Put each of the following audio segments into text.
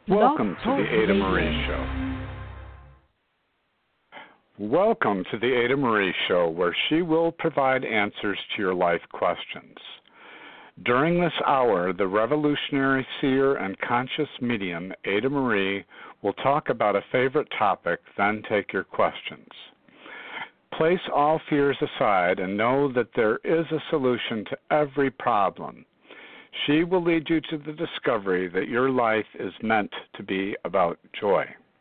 Welcome to the Ada Marie Show. Welcome to the Ada Marie Show, where she will provide answers to your life questions. During this hour, the revolutionary seer and conscious medium, Ada Marie, will talk about a favorite topic, then take your questions. Place all fears aside and know that there is a solution to every problem. She will lead you to the discovery that your life is meant to be about joy.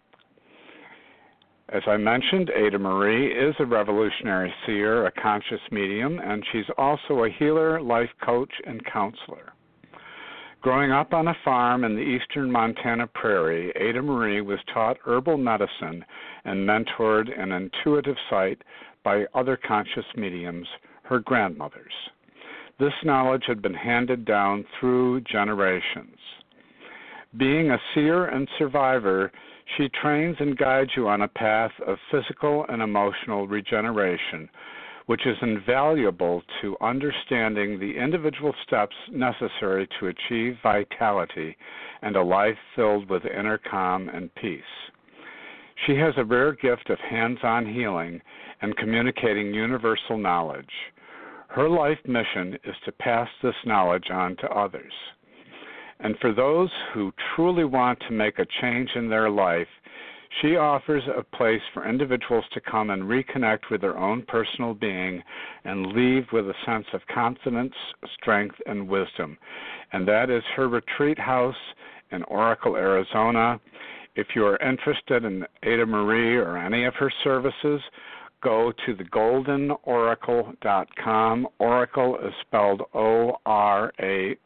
As I mentioned, Ada Marie is a revolutionary seer, a conscious medium, and she's also a healer, life coach, and counselor. Growing up on a farm in the eastern Montana prairie, Ada Marie was taught herbal medicine and mentored in intuitive sight by other conscious mediums, her grandmothers. This knowledge had been handed down through generations. Being a seer and survivor, she trains and guides you on a path of physical and emotional regeneration, which is invaluable to understanding the individual steps necessary to achieve vitality and a life filled with inner calm and peace. She has a rare gift of hands-on healing and communicating universal knowledge. Her life mission is to pass this knowledge on to others. And for those who truly want to make a change in their life, she offers a place for individuals to come and reconnect with their own personal being and leave with a sense of confidence, strength, and wisdom. And that is her retreat house in Oracle, Arizona. If you are interested in Ada Marie or any of her services, go to thegoldenoracle.com. Oracle is spelled O-R-A-C-L-E.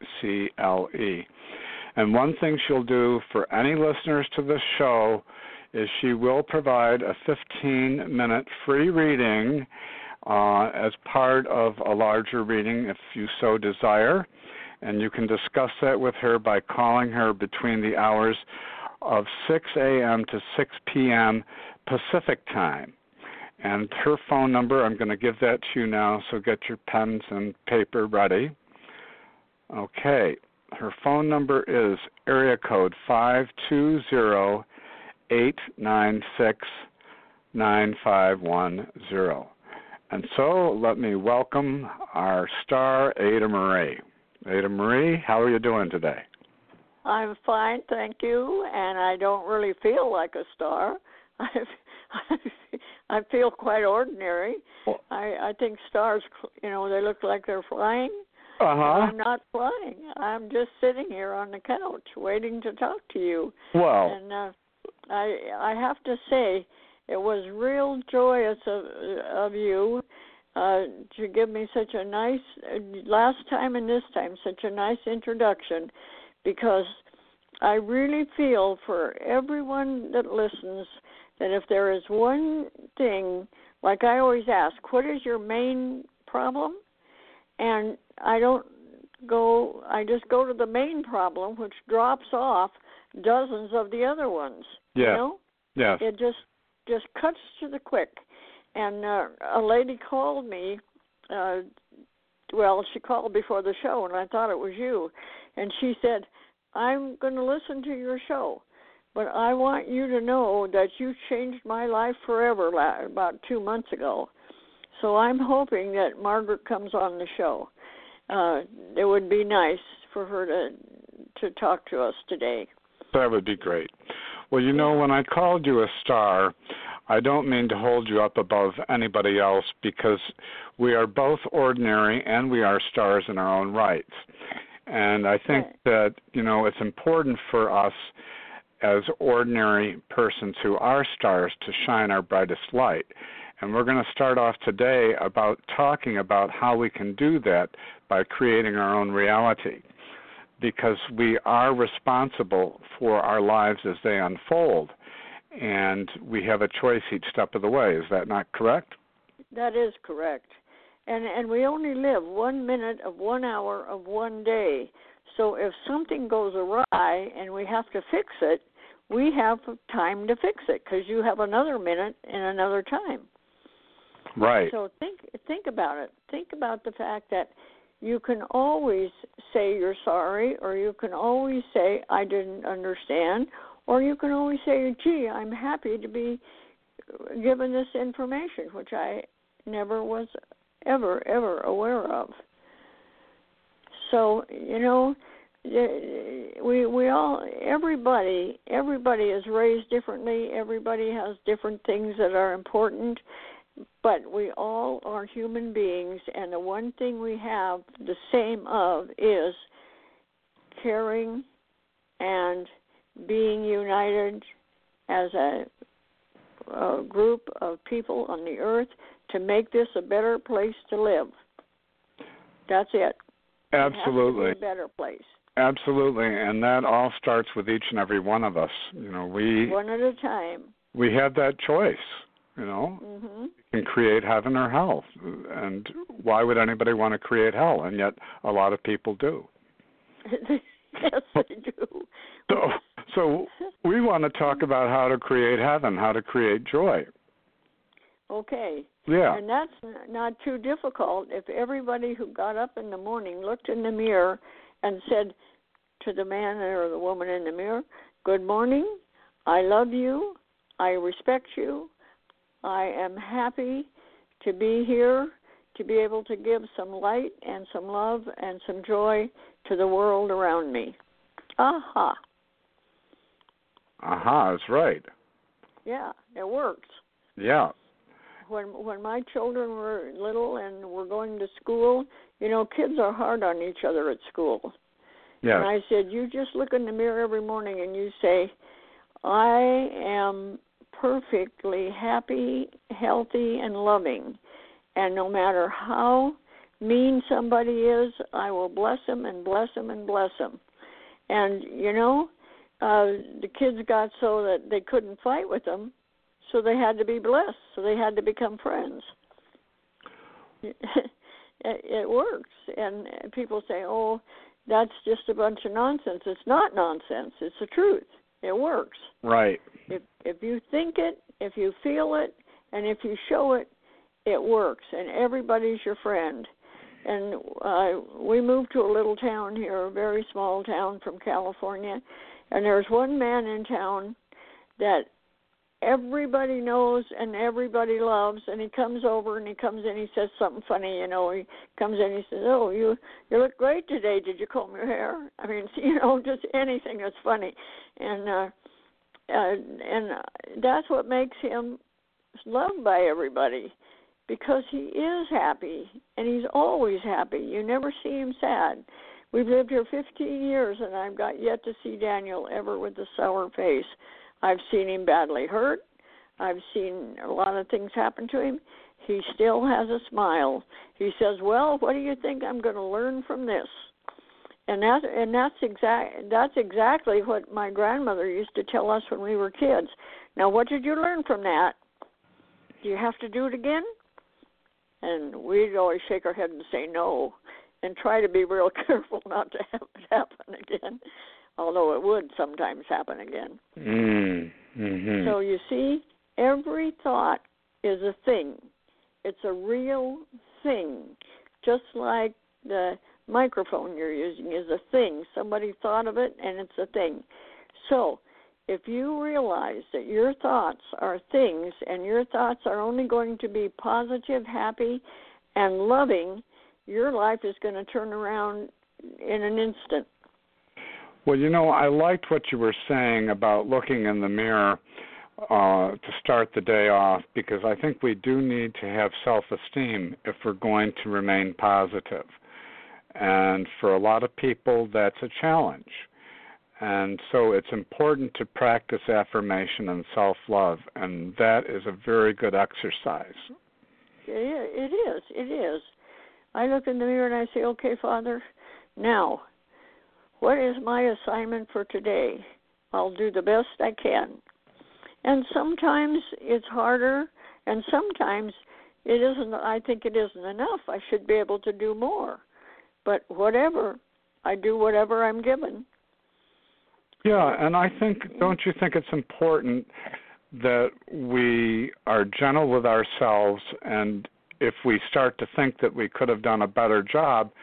And one thing she'll do for any listeners to this show is she will provide a 15-minute free reading as part of a larger reading if you so desire. And you can discuss that with her by calling her between the hours of 6 a.m. to 6 p.m. Pacific time. And her phone number, I'm going to give that to you now, so get your pens and paper ready. Okay, her phone number is area code 520-896-9510. And so let me welcome our star, Ada Marie. Ada Marie, how are you doing today? I'm fine, thank you, and I don't really feel like a star. I feel quite ordinary. I think stars, they look like they're flying. I'm not flying. I'm just sitting here on the couch waiting to talk to you. Well, and I have to say, it was real joyous of you to give me such a nice, last time and this time, such a nice introduction, because I really feel for everyone that listens that if there is one thing, like I always ask, what is your main problem? And I just go to the main problem, which drops off dozens of the other ones. Yeah. You know? Yes. It just cuts to the quick. And a lady called me, she called before the show, and I thought it was you. And she said, I'm going to listen to your show, but I want you to know that you changed my life forever about 2 months ago. So I'm hoping that Margaret comes on the show. It would be nice for her to talk to us today. That would be great. Well, when I called you a star, I don't mean to hold you up above anybody else, because we are both ordinary and we are stars in our own rights. And I think that, it's important for us as ordinary persons who are stars to shine our brightest light. And we're going to start off today about talking about how we can do that by creating our own reality, because we are responsible for our lives as they unfold, and we have a choice each step of the way. Is that not correct? That is correct. And we only live 1 minute of 1 hour of one day. So if something goes awry and we have to fix it, we have time to fix it, because you have another minute and another time. Right. So think about it. Think about the fact that you can always say you're sorry, or you can always say, I didn't understand, or you can always say, gee, I'm happy to be given this information, which I never was ever aware of. So, we all, everybody is raised differently. Everybody has different things that are important, but we all are human beings, and the one thing we have the same of is caring and being united as a group of people on the earth to make this a better place to live. That's it. Absolutely. It has to be a better place. Absolutely, and that all starts with each and every one of us. We one at a time. We have that choice. Mm-hmm. You can create heaven or hell, and why would anybody want to create hell? And yet, a lot of people do. Yes, they do. So we want to talk about how to create heaven, how to create joy. Okay. Yeah. And that's not too difficult if everybody who got up in the morning looked in the mirror and said to the man or the woman in the mirror, good morning, I love you, I respect you, I am happy to be here, to be able to give some light and some love and some joy to the world around me. Aha. Aha, that's right. Yeah, it works. Yeah. When my children were little and were going to school, kids are hard on each other at school. Yes. And I said, you just look in the mirror every morning and you say, I am perfectly happy, healthy, and loving. And no matter how mean somebody is, I will bless them and bless them and bless them. And, the kids got so that they couldn't fight with them, so they had to be blessed, so they had to become friends. It works. And people say, oh, that's just a bunch of nonsense. It's not nonsense. It's the truth. It works. Right. If you think it, if you feel it, and if you show it, it works. And everybody's your friend. And we moved to a little town here, a very small town from California, and there's one man in town that everybody knows and everybody loves, and he comes over and he comes in, he says something funny, he comes in, he says, oh, you look great today, did you comb your hair? I mean, just anything that's funny. And that's what makes him loved by everybody, because he is happy, and he's always happy. You never see him sad. We've lived here 15 years, and I've got yet to see Daniel ever with a sour face. I've seen him badly hurt. I've seen a lot of things happen to him. He still has a smile. He says, well, what do you think I'm going to learn from this? And that's exactly what my grandmother used to tell us when we were kids. Now, what did you learn from that? Do you have to do it again? And we'd always shake our head and say no, and try to be real careful not to have it happen again, although it would sometimes happen again. Mm-hmm. So you see, every thought is a thing. It's a real thing, just like the microphone you're using is a thing. Somebody thought of it, and it's a thing. So if you realize that your thoughts are things, and your thoughts are only going to be positive, happy, and loving, your life is going to turn around in an instant. Well, I liked what you were saying about looking in the mirror to start the day off, because I think we do need to have self-esteem if we're going to remain positive. And for a lot of people, that's a challenge. And so it's important to practice affirmation and self-love, and that is a very good exercise. It is. I look in the mirror and I say, okay, Father, now, what is my assignment for today? I'll do the best I can. And sometimes it's harder, and sometimes it isn't. I think it isn't enough. I should be able to do more. But whatever, I do whatever I'm given. Yeah, and don't you think it's important that we are gentle with ourselves, and if we start to think that we could have done a better job,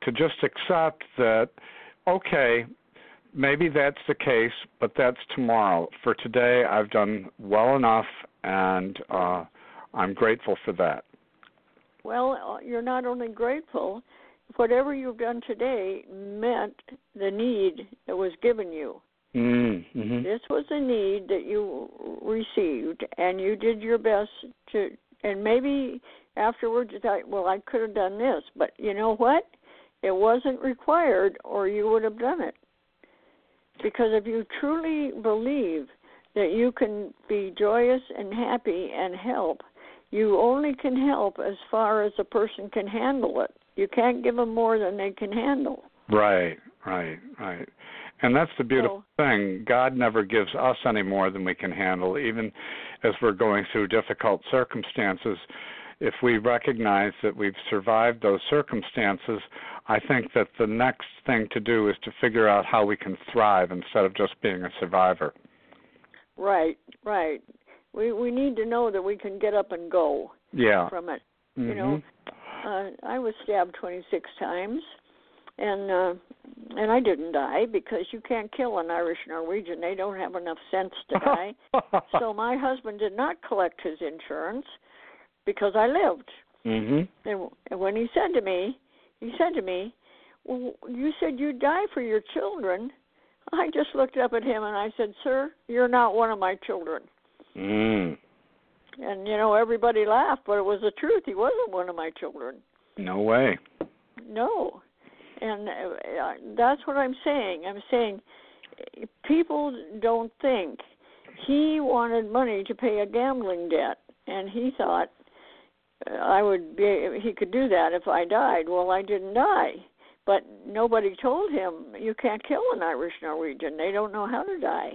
to just accept that, okay, maybe that's the case, but that's tomorrow. For today, I've done well enough, and I'm grateful for that. Well, you're not only grateful, whatever you've done today met the need that was given you. Mm-hmm. This was a need that you received, and you did your best to, and maybe afterwards you thought, well, I could have done this, but you know what? It wasn't required, or you would have done it. Because if you truly believe that you can be joyous and happy and help, you only can help as far as a person can handle it. You can't give them more than they can handle. Right. And that's the beautiful thing. God never gives us any more than we can handle, even as we're going through difficult circumstances. If we recognize that we've survived those circumstances, I think that the next thing to do is to figure out how we can thrive instead of just being a survivor. Right. We need to know that we can get up and go from it. Mm-hmm. You know, I was stabbed 26 times, and I didn't die because you can't kill an Irish Norwegian. They don't have enough sense to die. So my husband did not collect his insurance because I lived. Mm-hmm. And when he said to me, well, you said you'd die for your children. I just looked up at him and I said, sir, you're not one of my children. Mm. And, you know, everybody laughed, but it was the truth. He wasn't one of my children. No way. No. And that's what I'm saying. I'm saying people don't think. He wanted money to pay a gambling debt, and he thought he could do that if I died. Well, I didn't die. But nobody told him, you can't kill an Irish Norwegian. They don't know how to die.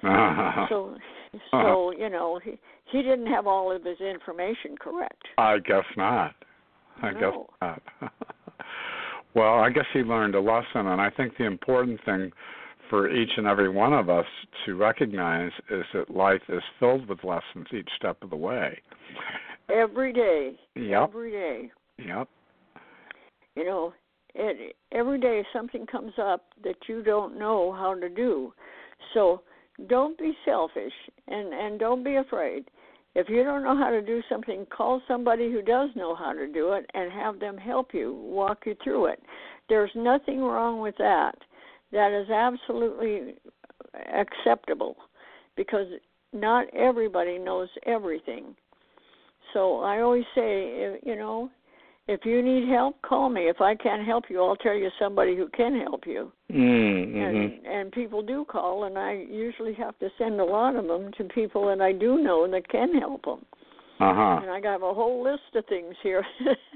So you know, he didn't have all of his information correct. I guess not. Guess not. Well, I guess he learned a lesson, and I think the important thing for each and every one of us to recognize is that life is filled with lessons each step of the way. Every day. Yep. Every day. Yep. You know, every day something comes up that you don't know how to do. So don't be selfish and don't be afraid. If you don't know how to do something, call somebody who does know how to do it and have them help you, walk you through it. There's nothing wrong with that. That is absolutely acceptable because not everybody knows everything. So I always say, you know, if you need help, call me. If I can't help you, I'll tell you somebody who can help you. Mm-hmm. And people do call, and I usually have to send a lot of them to people that I do know that can help them. And I got a whole list of things here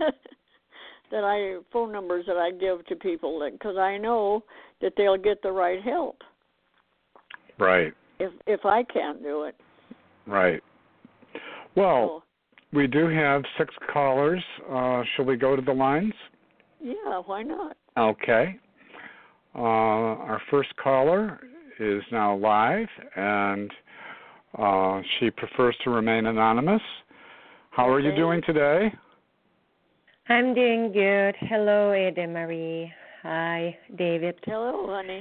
phone numbers that I give to people because I know that they'll get the right help. Right. If I can't do it. Right. Well, we do have 6 callers. Shall we go to the lines? Yeah, why not? Okay. Our first caller is now live, and she prefers to remain anonymous. How are you doing today? I'm doing good. Hello, Ada Marie. Hi, David. Hello, honey.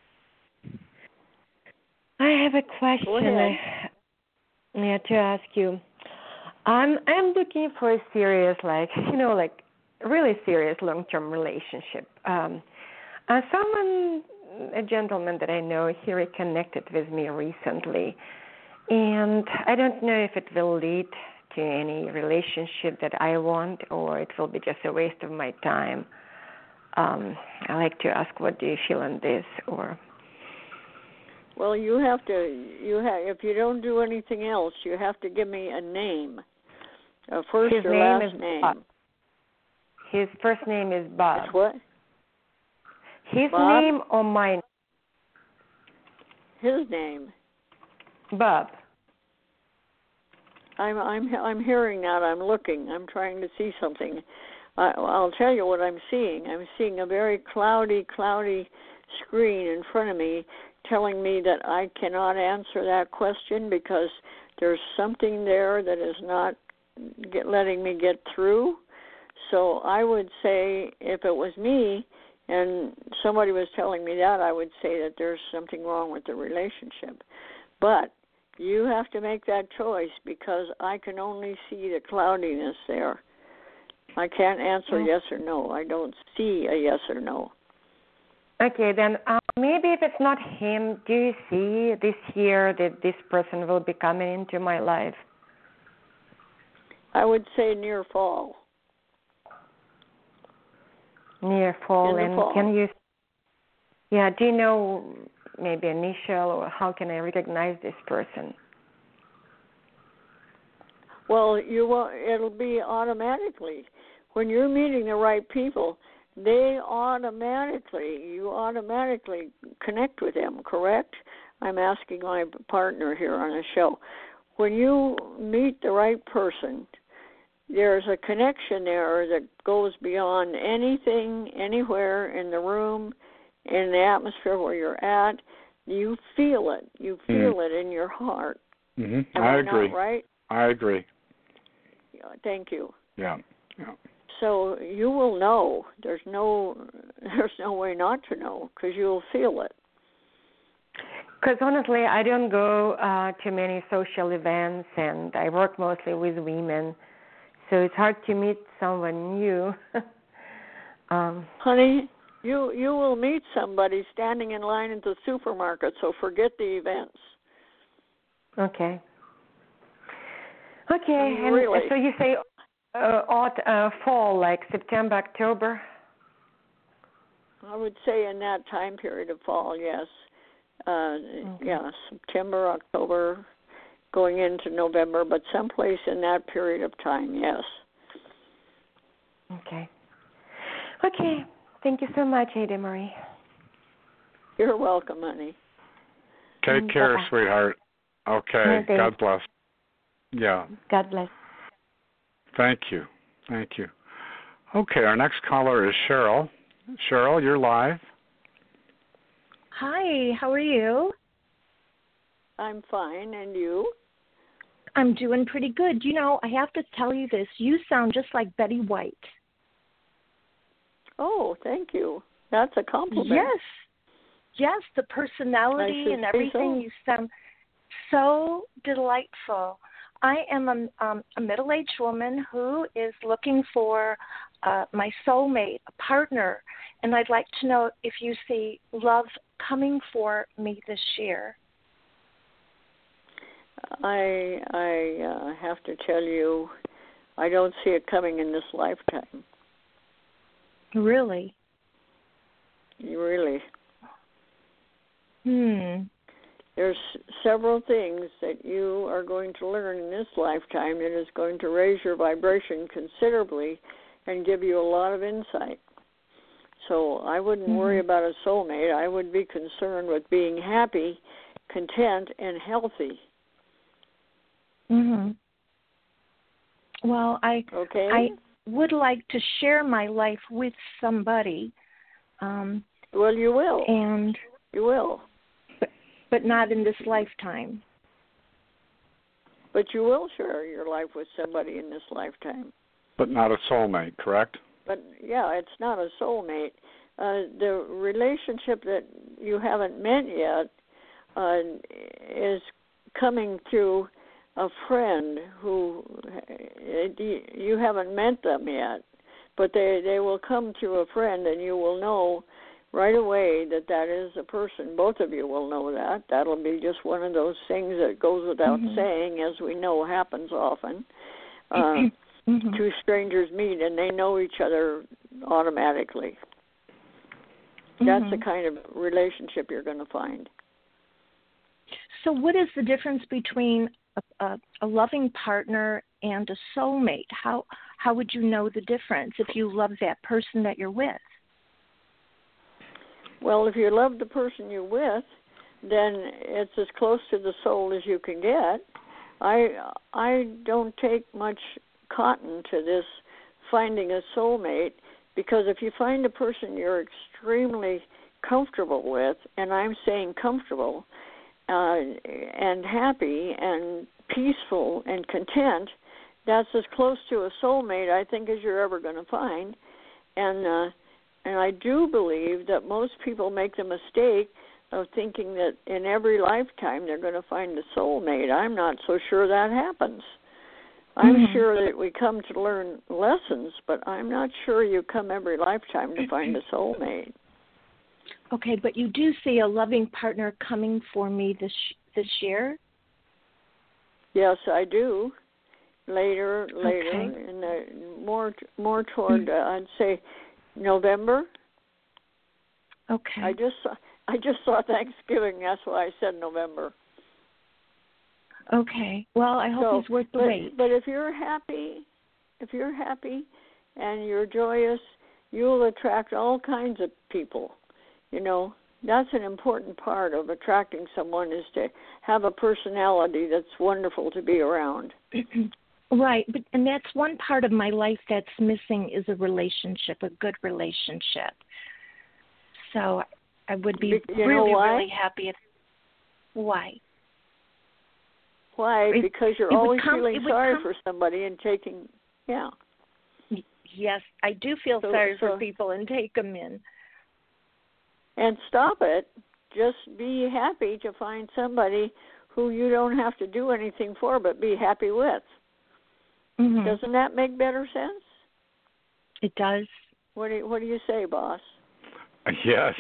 I have a question to ask you. I'm looking for a serious, really serious long-term relationship. A gentleman that I know, he reconnected with me recently, and I don't know if it will lead to any relationship that I want, or it will be just a waste of my time. I like to ask, what do you feel on this? Or well, if you don't do anything else, you have to give me a name, a first or last name. Bob. His first name is Bob. That's what? His Bob? name or mine? His name. Bob. I'm hearing that. I'm looking. I'm trying to see something. I'll tell you what I'm seeing. I'm seeing a very cloudy screen in front of me telling me that I cannot answer that question because there's something there that is not letting me get through. So I would say, if it was me, and somebody was telling me that, I would say that there's something wrong with the relationship. But you have to make that choice, because I can only see the cloudiness there. I can't answer yes or no. I don't see a yes or no. Okay, then maybe if it's not him, do you see this year that this person will be coming into my life? I would say near fall. Near fall. In the fall. Can you, do you know maybe initial, or how can I recognize this person? Well, it'll be automatically. When you're meeting the right people, you automatically connect with them, correct? I'm asking my partner here on the show. When you meet the right person, there's a connection there that goes beyond anything, anywhere in the room, in the atmosphere where you're at. You feel it. You feel it in your heart. Mm-hmm. I agree. Not right? I agree. Thank you. Yeah. So you will know. There's no way not to know, because you'll feel it. Because honestly, I don't go to many social events, and I work mostly with women, so it's hard to meet someone new. Honey, you will meet somebody standing in line at the supermarket, so forget the events. Okay. Okay, and really? So you say fall, like September, October? I would say in that time period of fall, yes. Yeah, September, October, going into November, but someplace in that period of time, yes. Okay. Okay. Thank you so much, Ada Marie. You're welcome, honey. Take care, sweetheart. Okay. God bless. Yeah. God bless. Thank you. Okay, our next caller is Cheryl. Cheryl, you're live. Hi, how are you? I'm fine, and you? I'm doing pretty good. You know, I have to tell you this. You sound just like Betty White. Oh, thank you. That's a compliment. Yes, the personality and everything. You sound so delightful. I am a middle-aged woman who is looking for my soulmate, a partner, and I'd like to know if you see love coming for me this year. I have to tell you, I don't see it coming in this lifetime. Really? Really. There's several things that you are going to learn in this lifetime that is going to raise your vibration considerably and give you a lot of insight. So I wouldn't worry about a soulmate. I would be concerned with being happy, content, and healthy. Well, I would like to share my life with somebody. Well, you will. And you will. But not in this lifetime. But you will share your life with somebody in this lifetime. But not a soulmate, correct? But, yeah, it's not a soulmate. The relationship that you haven't met yet is coming through a friend who you haven't met them yet. But they will come through a friend, and you will know right away that is a person. Both of you will know that. That'll be just one of those things that goes without saying, as we know happens often. Two strangers meet and they know each other automatically. That's the kind of relationship you're going to find. So what is the difference between a loving partner and a soulmate? How would you know the difference if you love that person that you're with? Well, if you love the person you're with, then it's as close to the soul as you can get. I don't take much cotton to this finding a soulmate, because if you find a person you're extremely comfortable with, and I'm saying comfortable, and happy and peaceful and content, that's as close to a soulmate, I think, as you're ever going to find. And And I do believe that most people make the mistake of thinking that in every lifetime they're going to find a soulmate. I'm not so sure that happens. I'm sure that we come to learn lessons, but I'm not sure you come every lifetime to find a soulmate. Okay, but you do see a loving partner coming for me this year? Yes, I do. Later, Okay. in the more toward I'd say November. Okay. I just saw Thanksgiving. That's why I said November. Okay. Well, I hope he's worth the wait. But if you're happy and you're joyous, you'll attract all kinds of people. You know, that's an important part of attracting someone, is to have a personality that's wonderful to be around. Right, and that's one part of my life that's missing, is a relationship, a good relationship. So I would be really happy if. Why? Why? Because you're always feeling sorry for somebody and taking, yeah. Yes, I do feel sorry for people and take them in. And stop it. Just be happy to find somebody who you don't have to do anything for, but be happy with. Mm-hmm. Doesn't that make better sense? It does. What do you say, boss? Yes.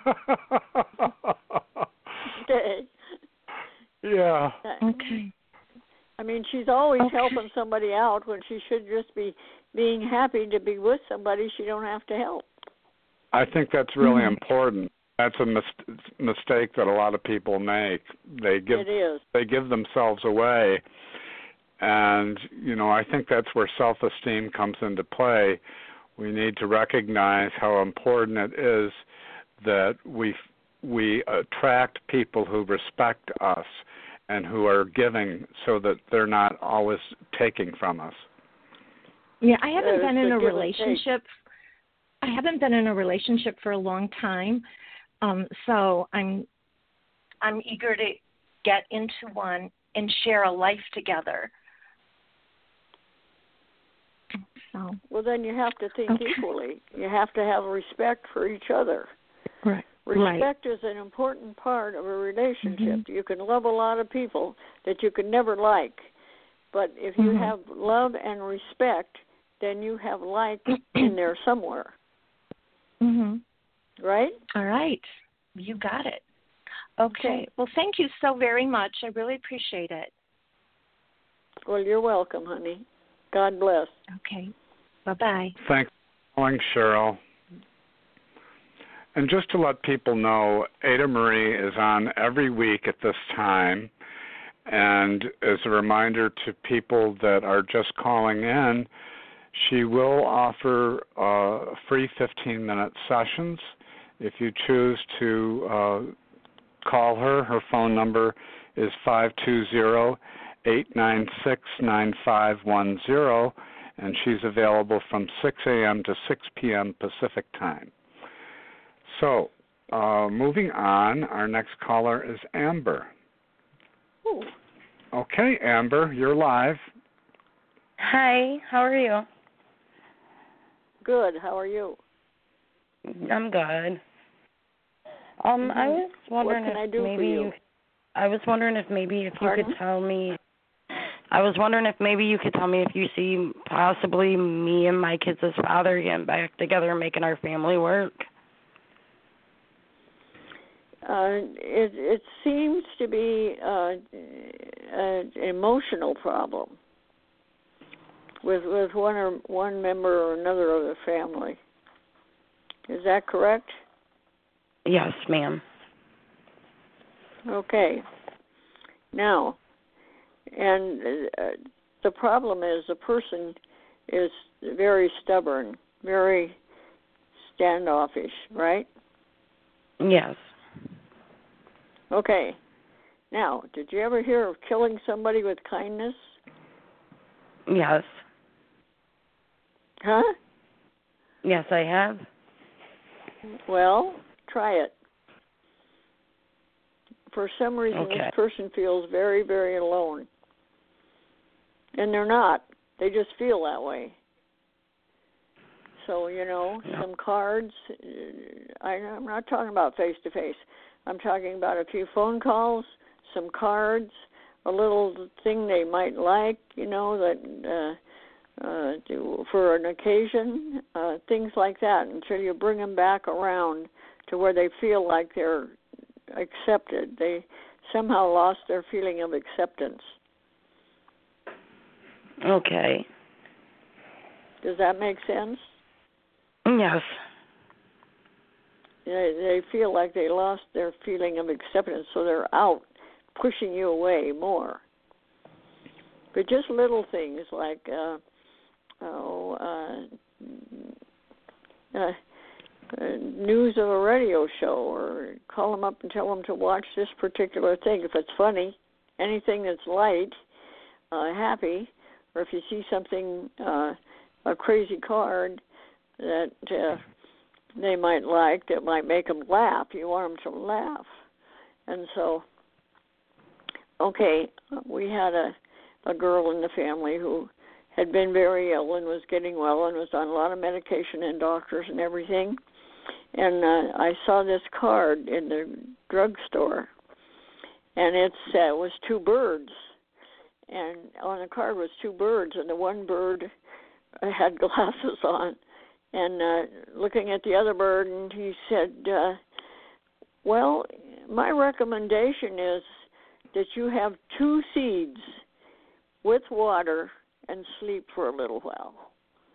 Okay. Yeah. Okay. I mean, she's always helping somebody out when she should just be being happy to be with somebody she don't have to help. I think that's really important. That's a mistake that a lot of people make. They give themselves away, and I think that's where self-esteem comes into play. We need to recognize how important it is that we attract people who respect us and who are giving, so that they're not always taking from us. Yeah, I haven't been in a relationship. I haven't been in a relationship for a long time, so I'm eager to get into one and share a life together. So. Well, then you have to think equally. You have to have respect for each other. Right. Respect is an important part of a relationship. Mm-hmm. You can love a lot of people that you can never like, but if you have love and respect, then you have like in there somewhere. Mm-hmm. Right? All right. You got it. Okay. Well, thank you so very much. I really appreciate it. Well, you're welcome, honey. God bless. Okay. Bye-bye. Thanks for calling, Cheryl. And just to let people know, Ada Marie is on every week at this time. And as a reminder to people that are just calling in, she will offer free 15-minute sessions. If you choose to call her, her phone number is 520-896-9510, and she's available from 6 a.m. to 6 p.m. Pacific time. So, moving on, our next caller is Amber. Ooh. Okay, Amber, you're live. Hi, how are you? Good, how are you? I'm good. I was wondering what can I do for you? I was wondering if maybe you Pardon? could tell me. I was wondering if maybe you could tell me if you see possibly me and my kids' father getting back together and making our family work. It seems to be an emotional problem with one member or another of the family. Is that correct? Yes, ma'am. Okay. Now, and the problem is the person is very stubborn, very standoffish, right? Yes. Okay. Now, did you ever hear of killing somebody with kindness? Yes. Huh? Yes, I have. Well, try it. For some reason, this person feels very, very alone. And they're not. They just feel that way. So, some cards. I'm not talking about face-to-face. I'm talking about a few phone calls, some cards, a little thing they might like, that do for an occasion, things like that, until you bring them back around to where they feel like they're accepted. They somehow lost their feeling of acceptance. Okay. Does that make sense? Yes. They feel like they lost their feeling of acceptance, so they're out pushing you away more. But just little things like news of a radio show, or call them up and tell them to watch this particular thing. If it's funny, anything that's light, happy, or if you see something, a crazy card that they might like, that might make them laugh. You want them to laugh. And so, we had a girl in the family who had been very ill and was getting well and was on a lot of medication and doctors and everything. And I saw this card in the drugstore, and it was two birds. And on the card was two birds, and the one bird had glasses on. And looking at the other bird, and he said, well, my recommendation is that you have 2 seeds with water and sleep for a little while.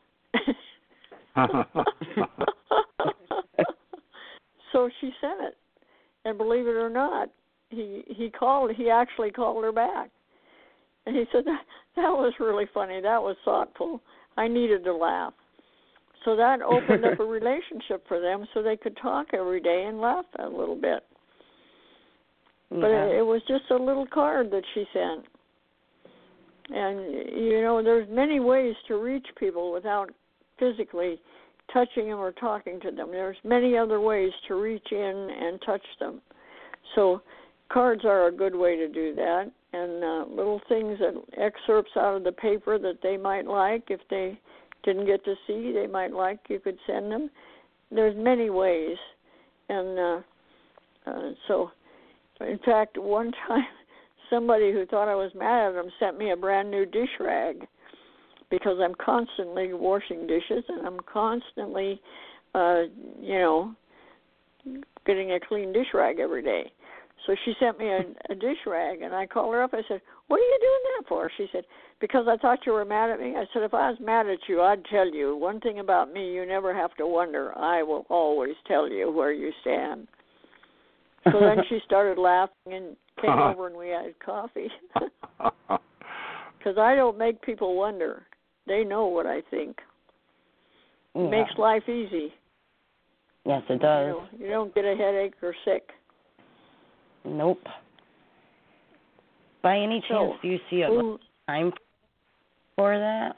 So she sent it. And believe it or not, he actually called her back. And he said, that was really funny. That was thoughtful. I needed to laugh. So that opened up a relationship for them so they could talk every day and laugh a little bit. Yeah. But it was just a little card that she sent. And, there's many ways to reach people without physically touching them or talking to them. There's many other ways to reach in and touch them. So cards are a good way to do that. And little things, excerpts out of the paper that they might like, if they didn't get to see, they might like, you could send them. There's many ways. And so, in fact, one time, somebody who thought I was mad at them sent me a brand new dish rag, because I'm constantly washing dishes and I'm constantly, getting a clean dish rag every day. So she sent me a dish rag, and I called her up. I said, what are you doing that for? She said, because I thought you were mad at me. I said, if I was mad at you, I'd tell you. One thing about me, you never have to wonder. I will always tell you where you stand. So then she started laughing and came over and we had coffee. Because I don't make people wonder. They know what I think. Yeah. It makes life easy. Yes, it does. You don't get a headache or sick. Nope. By any chance, do you see a time for that?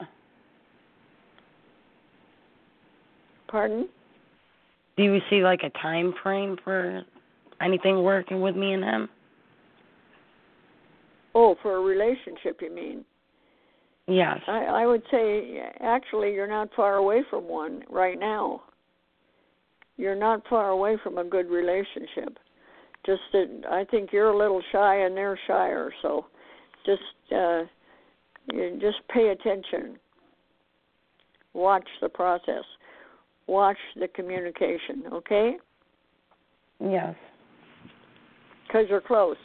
Pardon? Do you see like a time frame for anything working with me and him? Oh, for a relationship, you mean? Yes. I would say, actually, you're not far away from one right now. You're not far away from a good relationship. Just that I think you're a little shy and they're shyer, so just pay attention. Watch the process. Watch the communication, okay? Yes. Because you're close.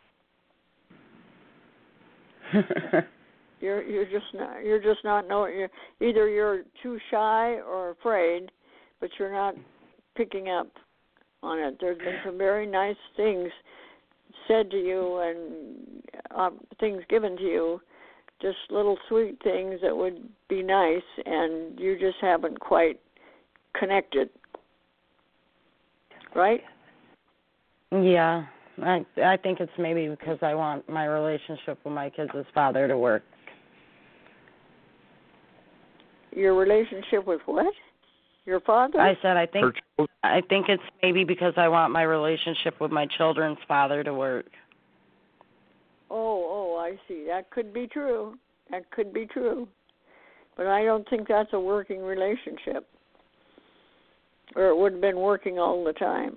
You're just not knowing. Either you're too shy or afraid, but you're not picking up on it. There's been some very nice things said to you and things given to you, just little sweet things that would be nice, and you just haven't quite connected. Right? Yeah. I think it's maybe because I want my relationship with my kids' father to work. Your relationship with what? Your father? I said I think it's maybe because I want my relationship with my children's father to work. Oh, I see. That could be true. But I don't think that's a working relationship. or it would have been working all the time.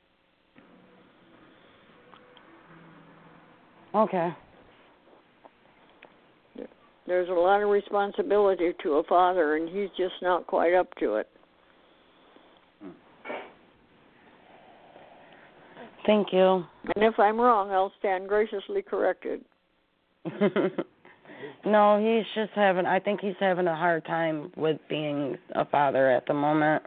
Okay. There's a lot of responsibility to a father, and he's just not quite up to it. Thank you. And if I'm wrong, I'll stand graciously corrected. No, I think he's having a hard time with being a father at the moment.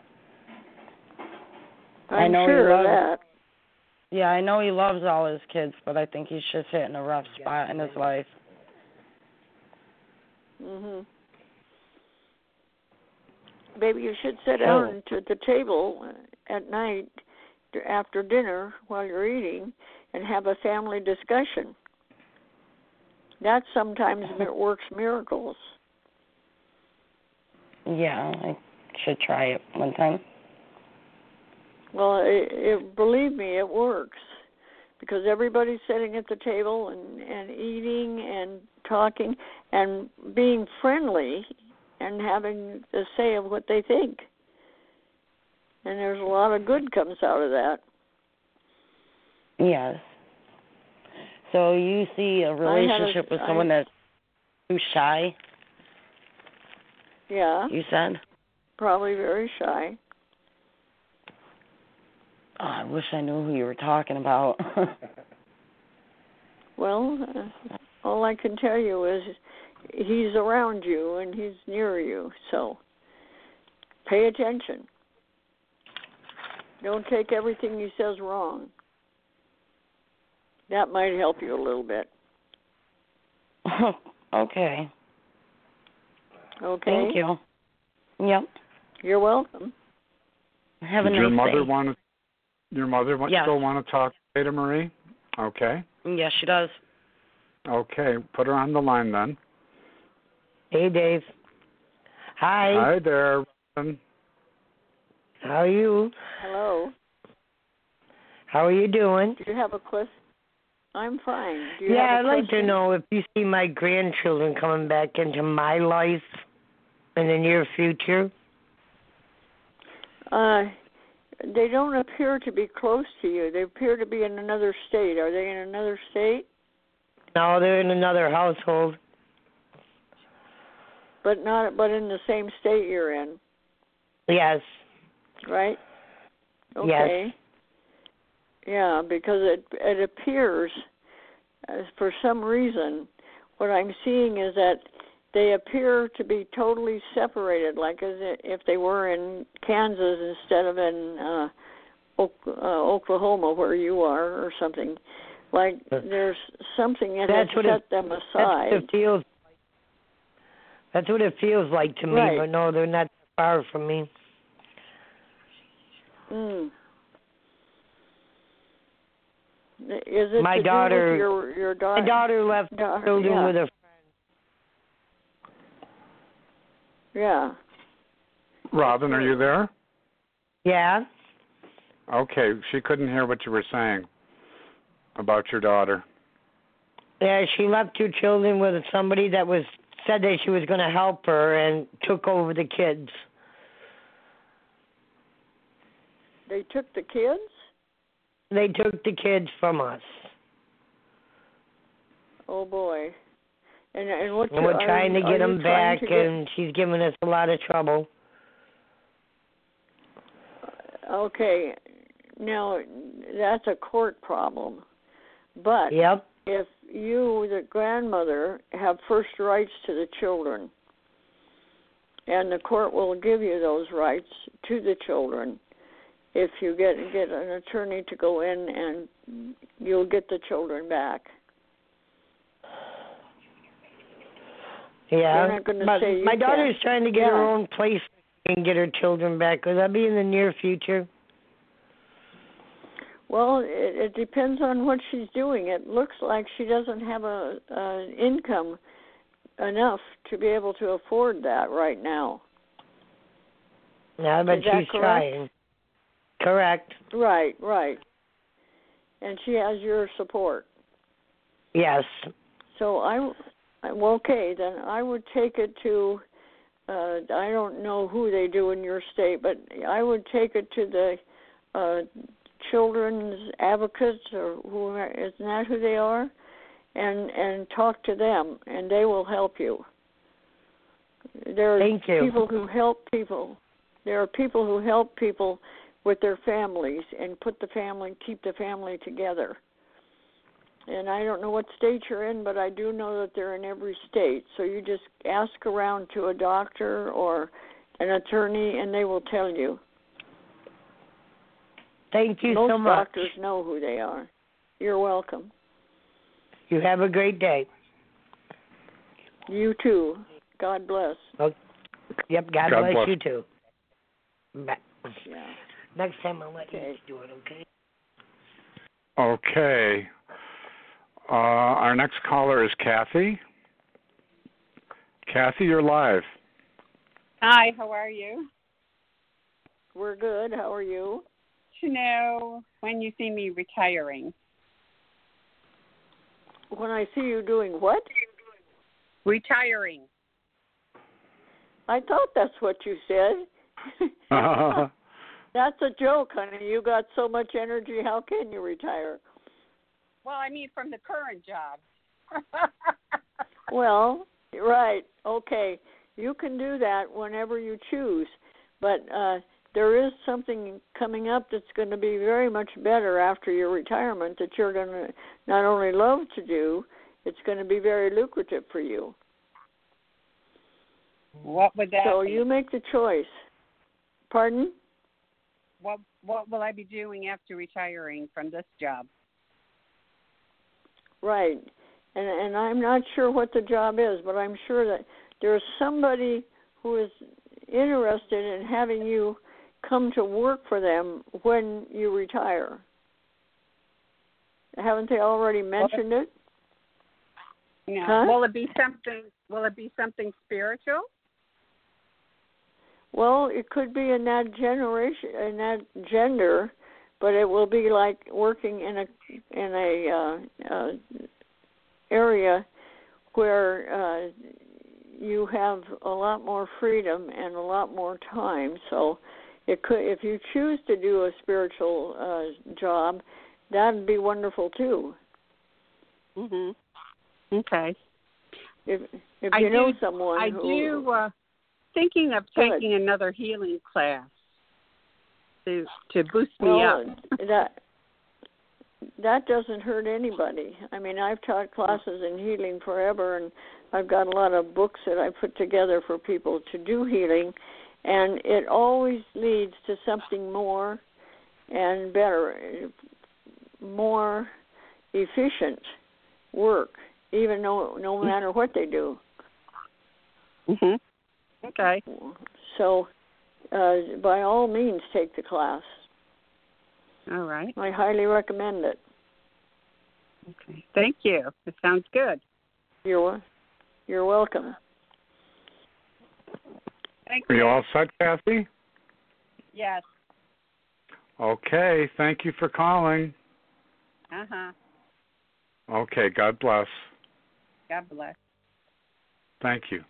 I'm sure of that. Yeah, I know he loves all his kids, but I think he's just hitting a rough spot in his life. Baby, you should sit down to the table at night after dinner while you're eating and have a family discussion. That sometimes works miracles. Yeah, I should try it one time. Well, believe me, it works. Because everybody's sitting at the table and eating and talking and being friendly and having a say of what they think. And there's a lot of good comes out of that. Yes. So you see a relationship with someone that's too shy? Yeah. You said? Probably very shy. Oh, I wish I knew who you were talking about. Well, all I can tell you is he's around you and he's near you, so pay attention. Don't take everything he says wrong. That might help you a little bit. Okay. Okay. Thank you. Yep. You're welcome. Have a nice day. Your mother still want to talk to Ada Marie? Okay. Yes, she does. Okay, put her on the line then. Hey, Dave. Hi. Hi there, Robin. How are you? Hello. How are you doing? Do you have a question? I'm fine. I'd like to know if you see my grandchildren coming back into my life in the near future. They don't appear to be close to you. They appear to be in another state. Are they in another state? No, they're in another household. But in the same state you're in. Yes. Right? Okay. Yes. Yeah, because it appears, for some reason, what I'm seeing is that they appear to be totally separated, like as if they were in Kansas instead of in Oklahoma, where you are, or something. Like there's something that has set them aside. That's what it feels like to me, right. But no, they're not far from me. Mm. Is it my daughter? Your daughter? My daughter left children with a friend. Yeah. Robin, are you there? Yeah. Okay, she couldn't hear what you were saying about your daughter. Yeah, she left 2 children with somebody that said that she was going to help her and took over the kids. They took the kids? They took the kids from us. Oh boy! And what? And we're trying to get them back, and she's giving us a lot of trouble. Okay, now that's a court problem, but if you, the grandmother, have first rights to the children, and the court will give you those rights to the children. If you get an attorney to go in, and you'll get the children back. Yeah, but my daughter's trying to get her own place and get her children back. Could that be in the near future? Well, it depends on what she's doing. It looks like she doesn't have an income enough to be able to afford that right now. Yeah, but she's trying. Correct. Right. And she has your support. Yes. So okay, then I would take it to I don't know who they do in your state, but I would take it to the children's advocates, or who isn't that who they are, and talk to them, and they will help you. There are people who help people. There are people who help people with their families and keep the family together. And I don't know what state you're in, but I do know that they're in every state. So you just ask around to a doctor or an attorney, and they will tell you. Thank you so much. Most doctors know who they are. You're welcome. You have a great day. You too. God bless. Okay. Yep, God bless you too. Bye. Yeah. Next time I'll let you do it, okay? Okay. Our next caller is Kathy. Kathy, you're live. Hi, how are you? We're good. How are you? To know when you see me retiring. When I see you doing what? Retiring. I thought that's what you said. That's a joke, honey. You got so much energy. How can you retire? Well, I mean from the current job. Well, right. Okay. You can do that whenever you choose. But there is something coming up that's going to be very much better after your retirement that you're going to not only love to do, it's going to be very lucrative for you. What would that be? So you make the choice. Pardon? What will I be doing after retiring from this job? Right. And I'm not sure what the job is, but I'm sure that there's somebody who is interested in having you come to work for them when you retire. Haven't they already mentioned it? No. Huh? Will it be something spiritual? Well, it could be in that generation, in that gender, but it will be like working in a area where you have a lot more freedom and a lot more time. So, it could, if you choose to do a spiritual job, that'd be wonderful too. Mhm. Okay. If you know someone, I do. Thinking of taking another healing class to boost me up. That doesn't hurt anybody. I mean, I've taught classes in healing forever, and I've got a lot of books that I put together for people to do healing, and it always leads to something more and better, more efficient work, even no matter what they do. Mhm. Okay. So, by all means, take the class. All right. I highly recommend it. Okay. Thank you. It sounds good. You're welcome. Thank you. Are you all set, Kathy? Yes. Okay. Thank you for calling. Uh-huh. Okay. God bless. God bless. Thank you.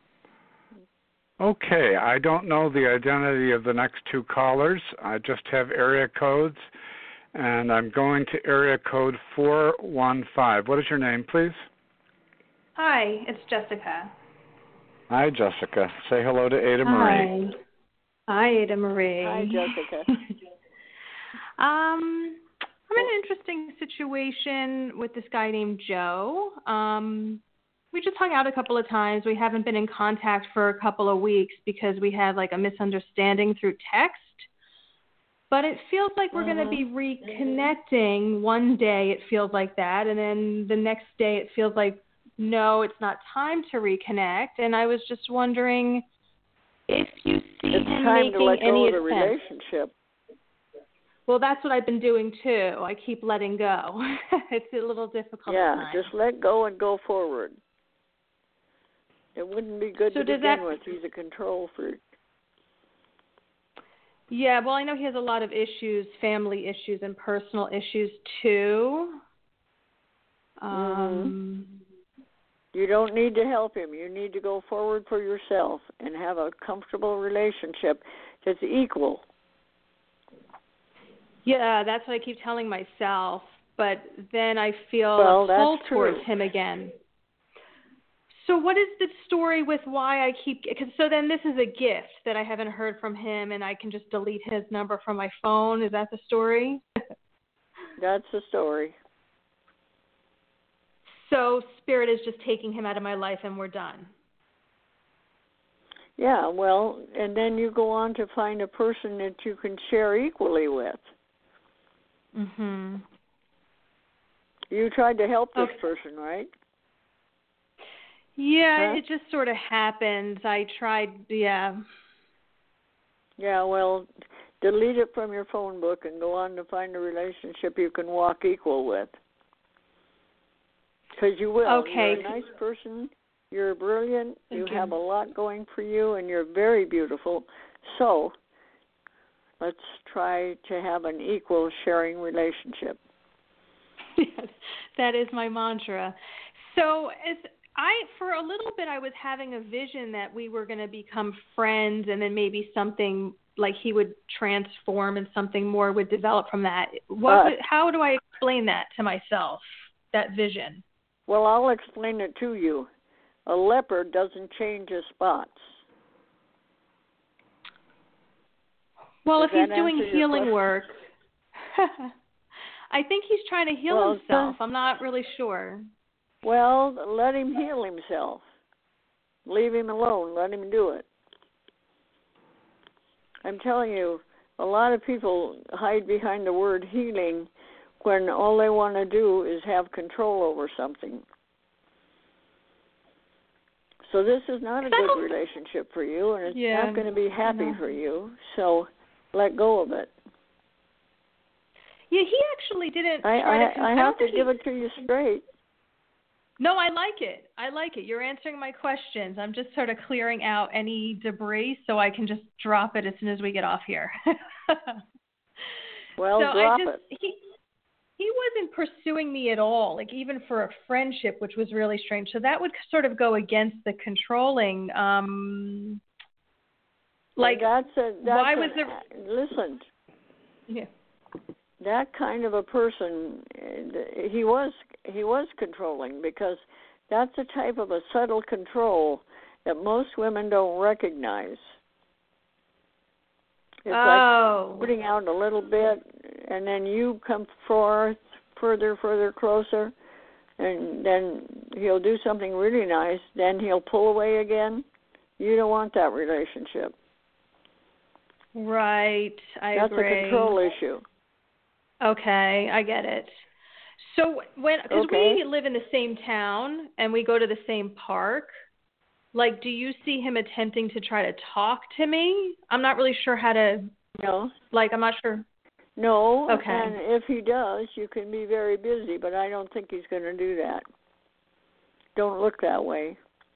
Okay, I don't know the identity of the next two callers. I just have area codes, and I'm going to area code 415. What is your name, please? Hi, it's Jessica. Hi, Jessica. Say hello to Ada Marie. Hi, Ada Marie. Hi, Jessica. I'm in an interesting situation with this guy named Joe. We just hung out a couple of times. We haven't been in contact for a couple of weeks because we had like a misunderstanding through text. But it feels like we're going to be reconnecting. One day it feels like that, and then the next day it feels like, no, it's not time to reconnect. And I was just wondering if you see him making any of the relationship. Well, that's what I've been doing too. I keep letting go. It's a little difficult. Yeah, just let go and go forward. It wouldn't be good to begin with. He's a control freak. Yeah, well, I know he has a lot of issues, family issues and personal issues too. You You don't need to help him. You need to go forward for yourself and have a comfortable relationship that's equal. Yeah, that's what I keep telling myself. But then I feel a pull towards him again. So what is the story with why I keep... So then this is a gift that I haven't heard from him, and I can just delete his number from my phone. Is that the story? That's the story. So Spirit is just taking him out of my life, and we're done. Yeah, well, and then you go on to find a person that you can share equally with. Mm-hmm. You tried to help this person, right? Yeah, It just sort of happened. I tried, yeah. Yeah, well, delete it from your phone book and go on to find a relationship you can walk equal with. Because you will. Okay. You're a nice person. You're brilliant. You have a lot going for you, and you're very beautiful. So let's try to have an equal sharing relationship. That is my mantra. So for a little bit, I was having a vision that we were going to become friends, and then maybe something like he would transform and something more would develop from that. How do I explain that to myself, that vision? Well, I'll explain it to you. A leopard doesn't change his spots. Well, if he's doing healing work, I think he's trying to heal himself. I'm not really sure. Well, let him heal himself. Leave him alone. Let him do it. I'm telling you, a lot of people hide behind the word healing when all they want to do is have control over something. So this is not a good relationship for you, and it's not going to be happy for you. So let go of it. Yeah, he actually didn't I have to give it to you straight. No, I like it. You're answering my questions. I'm just sort of clearing out any debris so I can just drop it as soon as we get off here. Well, so drop it. He wasn't pursuing me at all, like even for a friendship, which was really strange. So that would sort of go against the controlling. Listen. Yeah. That kind of a person, he was controlling, because that's a type of a subtle control that most women don't recognize. It's like putting out a little bit, and then you come forth further, closer, and then he'll do something really nice, then he'll pull away again. You don't want that relationship. Right, That's agree. That's a control issue. Okay, I get it. So because we live in the same town and we go to the same park, like, do you see him attempting to try to talk to me? I'm not really sure how to. No. Like, I'm not sure. No. Okay. And if he does, you can be very busy, but I don't think he's going to do that. Don't look that way.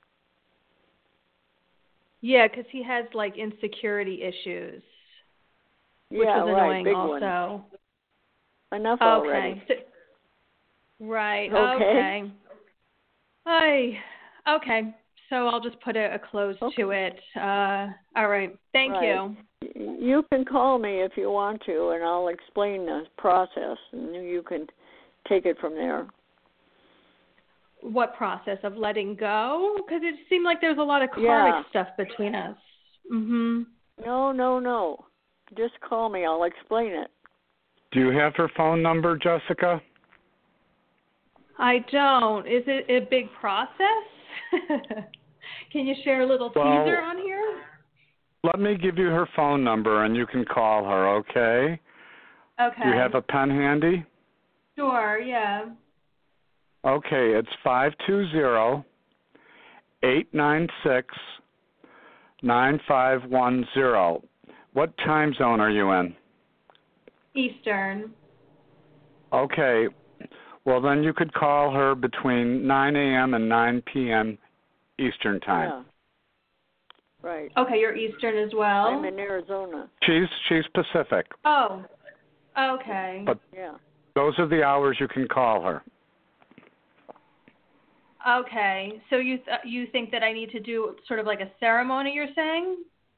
Yeah, because he has like insecurity issues, which is annoying big also. One. Enough already. Right. Okay. Okay. So I'll just put a close to it. All right. Thank you. You can call me if you want to, and I'll explain the process, and you can take it from there. What process of letting go? Because it seemed like there's a lot of karmic stuff between us. Mhm. No. Just call me. I'll explain it. Do you have her phone number, Jessica? I don't. Is it a big process? Can you share a little teaser on here? Let me give you her phone number, and you can call her, okay? Okay. Do you have a pen handy? Sure, yeah. Okay, it's 520-896-9510. What time zone are you in? Eastern. Okay. Well, then you could call her between 9 a.m. and 9 p.m. Eastern time. Yeah. Right. Okay, you're Eastern as well? I'm in Arizona. She's Pacific. Oh, okay. But those are the hours you can call her. Okay, so you think that I need to do sort of like a ceremony, you're saying?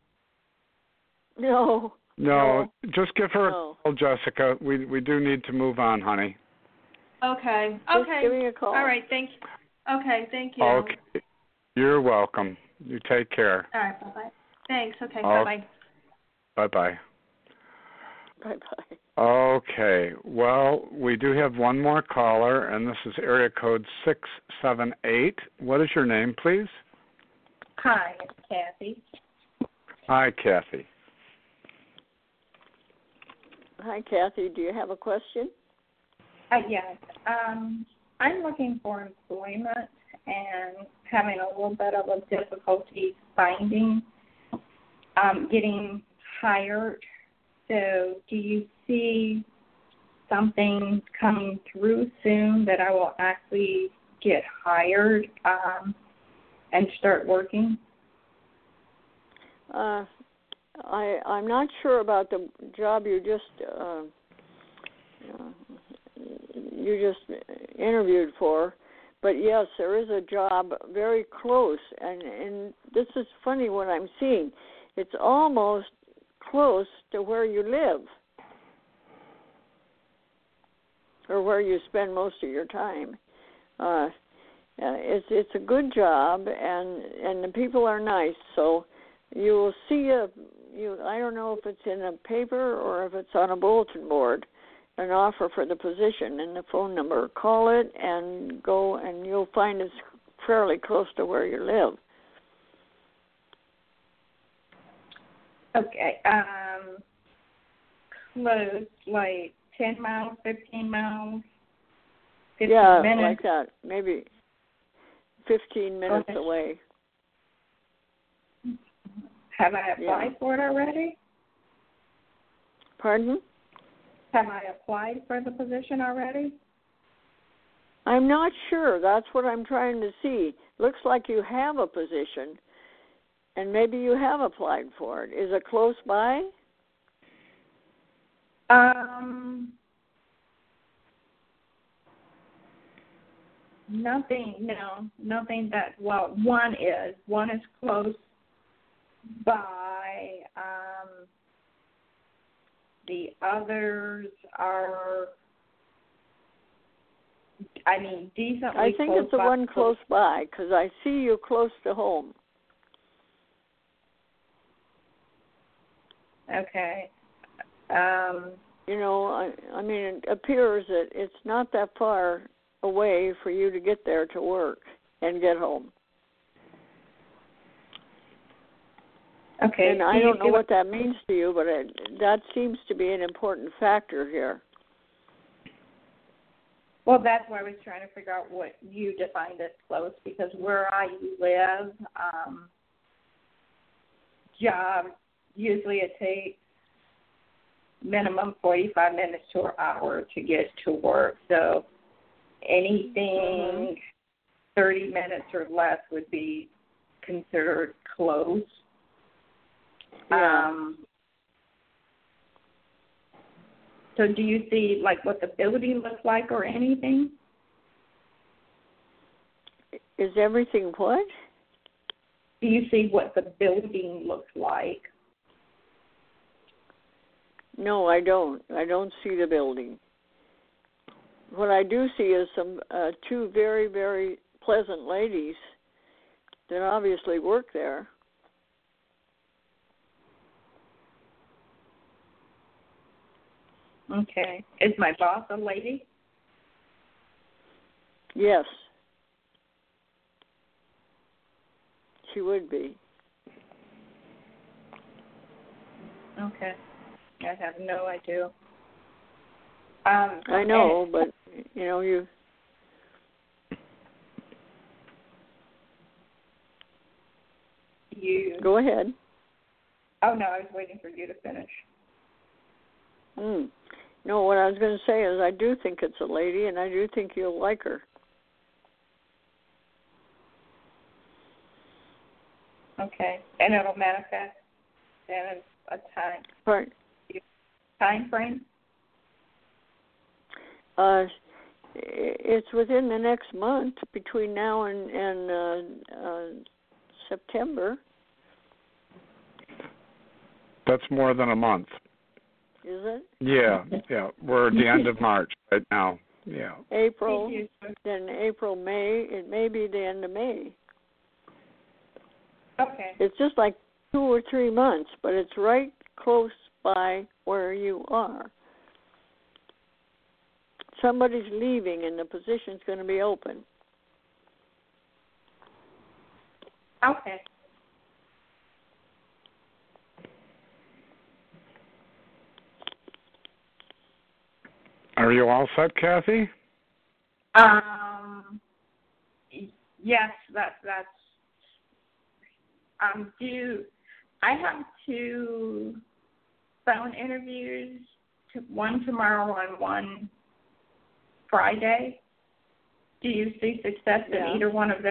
No. No, just give her a call, Jessica. We do need to move on, honey. Okay. Just give me a call. All right, thank you. Okay, thank you. Okay. You're welcome. You take care. All right, bye-bye. Thanks. Okay, bye-bye. Bye-bye. Bye-bye. Okay. Well, we do have one more caller, and this is area code 678. What is your name, please? Hi, it's Kathy. Hi, Kathy. Hi, Kathy. Do you have a question? Yes. I'm looking for employment and having a little bit of a difficulty finding, getting hired. So do you see something coming through soon that I will actually get hired and start working? I'm not sure about the job you just interviewed for, but yes, there is a job very close, and this is funny what I'm seeing. It's almost close to where you live or where you spend most of your time. It's a good job, and the people are nice, so you will see I don't know if it's in a paper or if it's on a bulletin board, an offer for the position and the phone number. Call it and go, and you'll find it's fairly close to where you live. Okay. Close, like 10 miles, 15 miles, 15 minutes? Like that. Maybe 15 minutes away. Have I applied for it already? Pardon? Have I applied for the position already? I'm not sure. That's what I'm trying to see. Looks like you have a position, and maybe you have applied for it. Is it close by? Nothing that, well, one is close by. The others are, decently close by. I think it's the one close by, because I see you close to home. Okay. It appears that it's not that far away for you to get there to work and get home. Okay. And I don't know what that means to you, but that seems to be an important factor here. Well, that's why I was trying to figure out what you defined as close, because where I live, job, usually it takes minimum 45 minutes to an hour to get to work. So anything 30 minutes or less would be considered close. Yeah. So do you see, what the building looks like or anything? Is everything what? Do you see what the building looks like? No, I don't. I don't see the building. What I do see is some two very, very pleasant ladies that obviously work there. Okay. Is my boss a lady? Yes. She would be. Okay. I have no idea. I know, but, you... Go ahead. Oh, no, I was waiting for you to finish. No, what I was going to say is I do think it's a lady, and I do think you'll like her. Okay. And it'll manifest in a time. Right. Time frame? it's within the next month, between now and September. That's more than a month. Is it? Yeah. We're at the end of March right now. Yeah. April, then April, May. It may be the end of May. Okay. It's just like 2 or 3 months, but it's right close by where you are. Somebody's leaving and the position's going to be open. Okay. Are you all set, Kathy? Yes, that's. I have 2 phone interviews, one tomorrow and one Friday. Do you see success in either one of them?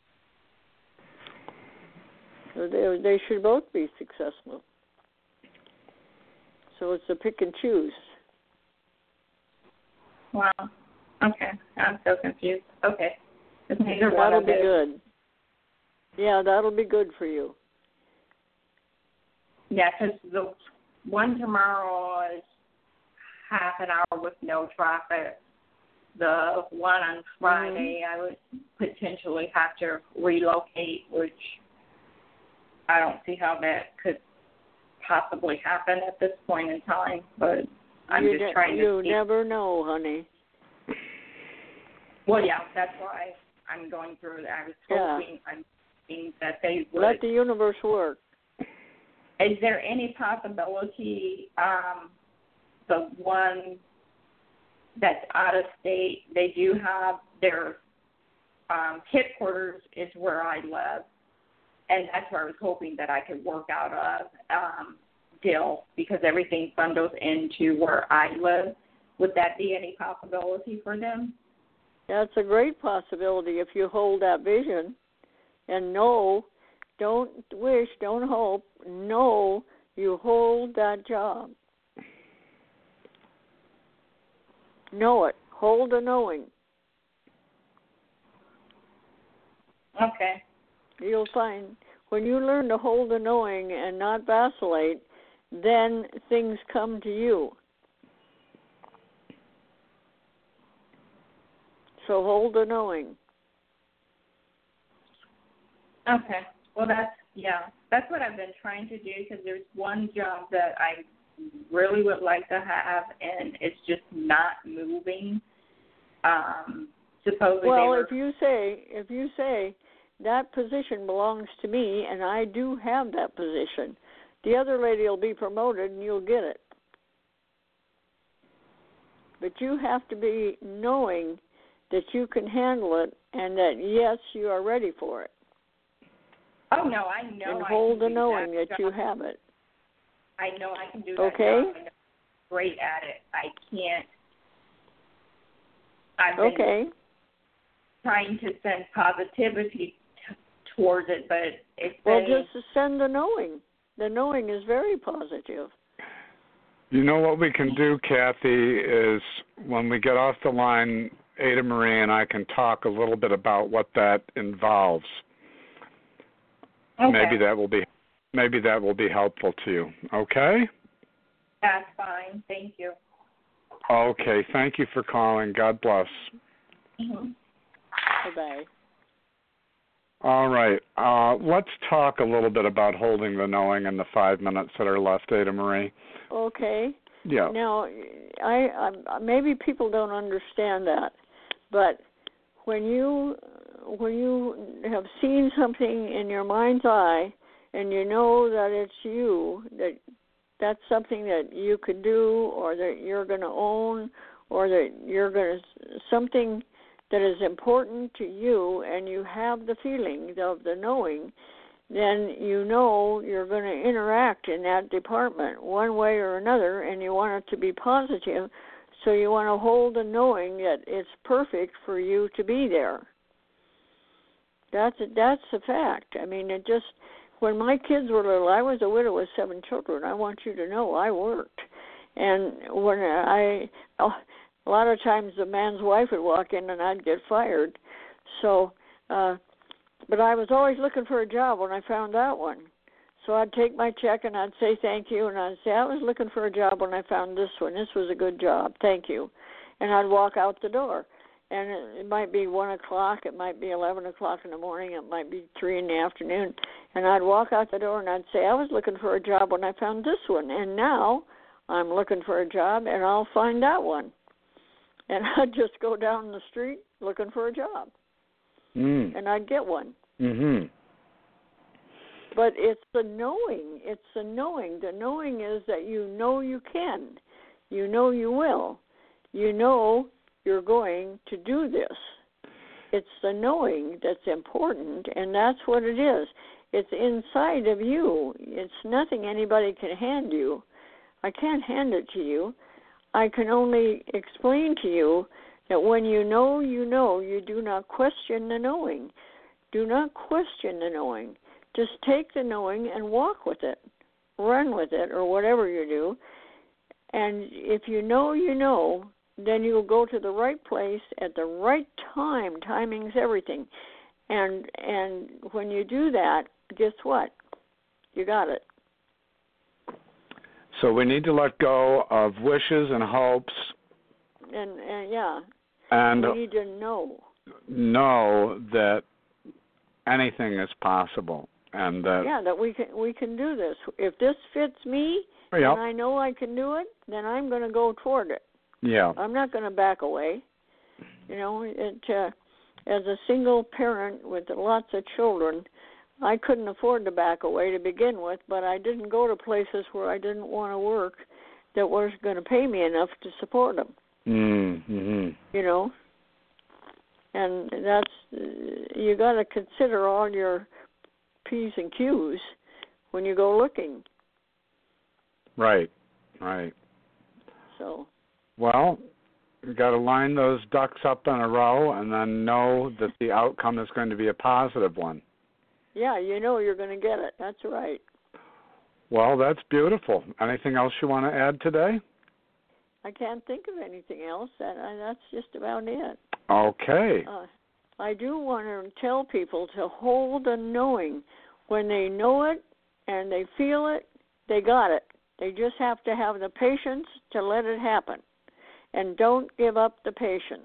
They should both be successful. So it's a pick and choose. Wow. Okay. I'm so confused. Okay. That'll be good. Yeah, that'll be good for you. Yeah, because the one tomorrow is half an hour with no traffic. The one on Friday, I would potentially have to relocate, which I don't see how that could possibly happen at this point in time. But I'm just trying to. You never know, honey. Well, yeah, that's why I'm going through that. I was hoping that they would. Let the universe work. Is there any possibility the one that's out of state, they do have their headquarters is where I live, and that's where I was hoping that I could work out of Dill, because everything bundles into where I live. Would that be any possibility for them? That's a great possibility if you hold that vision and know, don't wish, don't hope, know you hold that job. Know it. Hold the knowing. Okay. You'll find when you learn to hold the knowing and not vacillate, then things come to you. So hold the knowing. Okay. Well, that's what I've been trying to do, because there's one job that I really would like to have, and it's just not moving. Supposedly, well, if you say that position belongs to me, and I do have that position, the other lady will be promoted, and you'll get it. But you have to be knowing that you can handle it, and that yes, you are ready for it. Oh no, I know. And hold the knowing that you have it. I know I can do that. Okay. Job. I'm great at it. I can't. I've been trying to send positivity towards it, but it's just send the knowing. The knowing is very positive. You know what we can do, Kathy, is when we get off the line, Ada Marie and I can talk a little bit about what that involves. Okay. Maybe that will be helpful to you. Okay? That's fine. Thank you. Okay. Thank you for calling. God bless. Mm-hmm. Bye-bye. All right. Let's talk a little bit about holding the knowing in the 5 minutes that are left, Ada Marie. Okay. Yeah. Now, I maybe people don't understand that, but when you have seen something in your mind's eye and you know that it's you, that's something that you could do, or that you're going to own, or that you're going to something that is important to you, and you have the feeling of the knowing, then you know you're going to interact in that department one way or another, and you want it to be positive, so you want to hold the knowing that it's perfect for you to be there. That's a fact. I mean, it just, when my kids were little, I was a widow with 7 children. I want you to know I worked. And when A lot of times the man's wife would walk in and I'd get fired. So, but I was always looking for a job when I found that one. So I'd take my check and I'd say thank you, and I'd say I was looking for a job when I found this one. This was a good job. Thank you. And I'd walk out the door. And it might be 1 o'clock, it might be 11 o'clock in the morning, it might be 3 in the afternoon. And I'd walk out the door and I'd say, I was looking for a job when I found this one. And now I'm looking for a job and I'll find that one. And I'd just go down the street looking for a job. And I'd get one. Mm-hmm. But it's the knowing. It's the knowing. The knowing is that you know you can. You know you will. You know you're going to do this. It's the knowing that's important, and that's what it is. It's inside of you. It's nothing anybody can hand you. I can't hand it to you. I can only explain to you that when you know, you do not question the knowing. Do not question the knowing. Just take the knowing and walk with it, run with it, or whatever you do. And if you know, then you'll go to the right place at the right time. Timing's everything. And when you do that, guess what? You got it. So we need to let go of wishes and hopes. And yeah. And we need to know that anything is possible, and that we can do this. If this fits me, and I know I can do it, then I'm going to go toward it. Yeah. I'm not going to back away. You know, as a single parent with lots of children, I couldn't afford to back away to begin with, but I didn't go to places where I didn't want to work that was going to pay me enough to support them. Mm-hmm. You know, and that's, you got to consider all your P's and Q's when you go looking. Right. So. Well, you got to line those ducks up in a row and then know that the outcome is going to be a positive one. Yeah, you know you're going to get it. That's right. Well, that's beautiful. Anything else you want to add today? I can't think of anything else. That's just about it. Okay. I do want to tell people to hold the knowing. When they know it and they feel it, they got it. They just have to have the patience to let it happen. And don't give up the patience.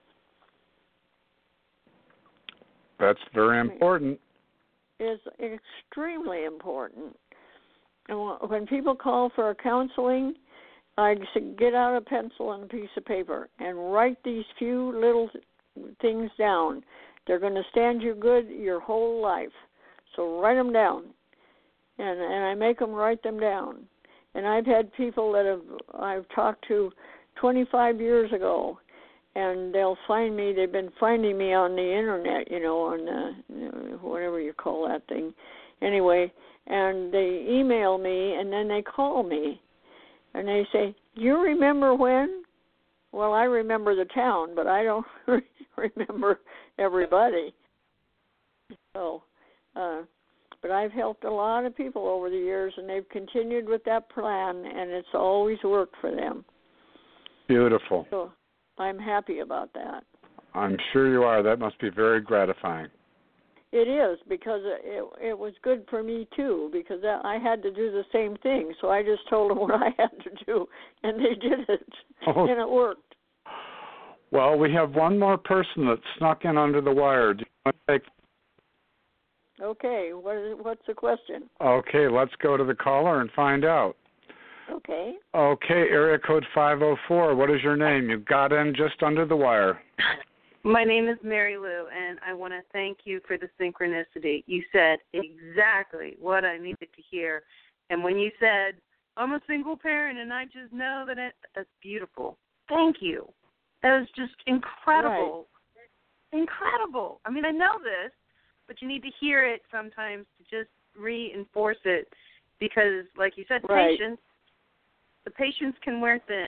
That's very important. It's extremely important. And when people call for a counseling, I say get out a pencil and a piece of paper and write these few little things down. They're going to stand you good your whole life. So write them down. And I make them write them down. And I've had people that I've talked to 25 years ago, and they'll find me. They've been finding me on the internet, on whatever you call that thing. Anyway, and they email me, and then they call me, and they say, "You remember when?" Well, I remember the town, but I don't remember everybody. So, but I've helped a lot of people over the years, and they've continued with that plan, and it's always worked for them. Beautiful. So I'm happy about that. I'm sure you are. That must be very gratifying. It is, because it was good for me, too, because I had to do the same thing. So I just told them what I had to do, and they did it, and it worked. Well, we have one more person that snuck in under the wire. Do you want to take? Okay, what's the question? Okay, let's go to the caller and find out. Okay. Okay, area code 504. What is your name? You got in just under the wire. My name is Mary Lou, and I want to thank you for the synchronicity. You said exactly what I needed to hear. And when you said, I'm a single parent and I just know that's beautiful. Thank you. That was just incredible. Right. Incredible. I mean, I know this, but you need to hear it sometimes to just reinforce it because, like you said, patience. The patience can wear thin.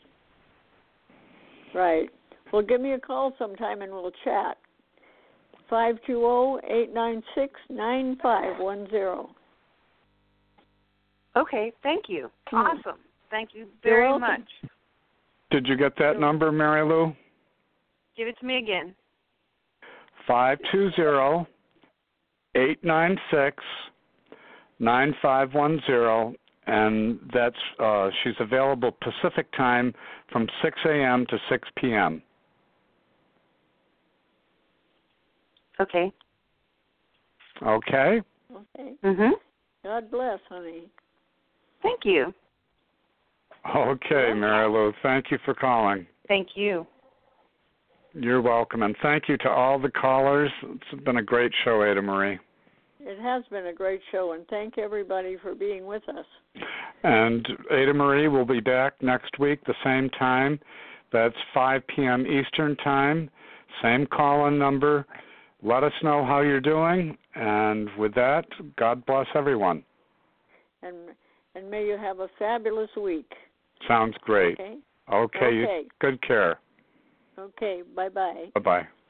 Right. Well, give me a call sometime and we'll chat. 520-896-9510. Okay, thank you. Awesome. Thank you very much. Did you get that number, Mary Lou? Give it to me again. 520-896-9510, and that's she's available Pacific time from 6 a.m. to 6 p.m. Okay. Okay? Okay. Mhm. God bless, honey. Thank you. Okay, Mary Lou. Thank you for calling. Thank you. You're welcome, and thank you to all the callers. It's been a great show, Ada Marie. It has been a great show, and thank everybody for being with us. And Ada Marie will be back next week, the same time. That's 5 p.m. Eastern Time. Same call-in number. Let us know how you're doing, and with that, God bless everyone. And may you have a fabulous week. Sounds great. Okay. Okay. Good care. Okay. Bye-bye. Bye-bye.